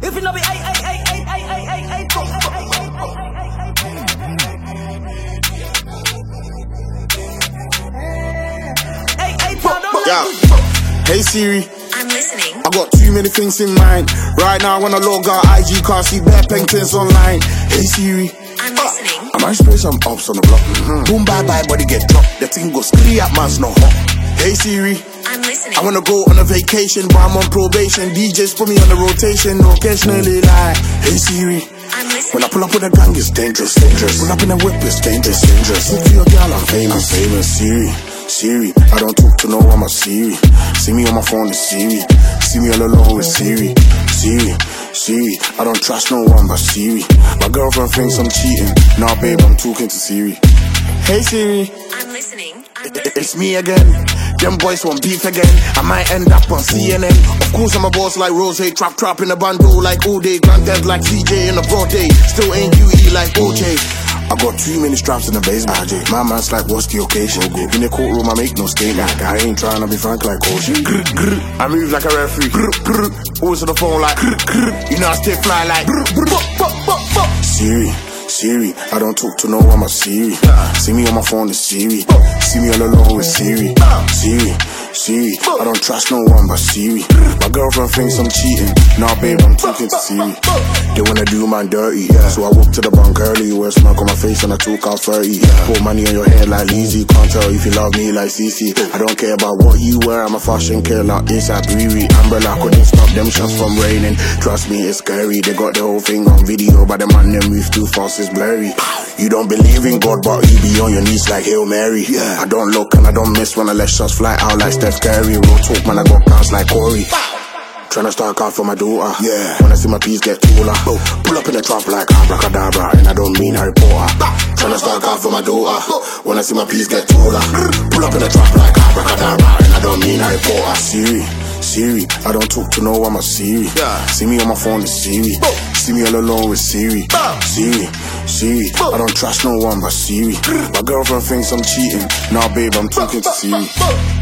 If you know me, ay. Yeah. Hey Siri, I'm listening. I got too many things in mind. Right now when I log out IG, can't see bare penguins online. Hey Siri, I'm listening. I might spray some ups on the block. Boom, bye, body get dropped. The thing goes clear, man's not hot. Hey Siri, I'm listening. I wanna go on a vacation, but I'm on probation. DJs put me on the rotation, occasionally lie. Hey Siri, I'm listening. when I pull up with a gang, it's dangerous. Pull up in a whip, it's dangerous. Look for your girl, I'm famous. Siri, I don't talk to no one, I'm a Siri. See me on my phone, it's Siri. See me all alone with Siri. Siri, I don't trust no one but Siri. My girlfriend thinks I'm cheating. Nah, babe, I'm talking to Siri. Hey Siri, I'm listening. it's me again. Them boys want beef again. I might end up on CNN. Of course I'm a boss like Rose, trap in a bando like all day. Granddad like CJ in a broad day. Still ain't UE like OJ. I got too many straps in the basement. My man's like, what's the occasion? In the courtroom, I make no statement. I ain't trying to be frank like Ocean. I move like a referee. Always on the phone like, you know I stay fly like. Siri, I don't talk to no one, I'm a Siri. See me on my phone, it's Siri. See me all alone with Siri. Siri, I don't trust no one but Siri. My girlfriend thinks I'm cheating. Nah, babe, I'm talking to Siri. They wanna do man dirty, so I walk to the bank early. Wear smoke on my face and I took out 30. Put money on your head like Lizzie. Can't tell if you love me like CC. I don't care about what you wear, I'm a fashion killer. Inside Riri, umbrella couldn't stop them shots from raining. Trust me, it's scary. They got the whole thing on video, but the man them move too fast, it's blurry. You don't believe in God, but you be on your knees like Hail Mary. I don't look and I don't miss when I let shots fly out like Steph Curry. Real talk, man, I got pounds like Corey. Tryna start out for my daughter. When I see my piece get taller. Pull up in the trap like abracadabra, and I don't mean Harry Potter. Tryna start out for my daughter. When I see my piece get taller. Pull up in the trap like abracadabra, and I don't mean Harry Potter. Siri, I don't talk to no one, I'm a Siri. See me on my phone, it's Siri. See me all alone with Siri. Siri, I don't trust no one but Siri. My girlfriend thinks I'm cheating. Nah, babe, I'm talking to Siri.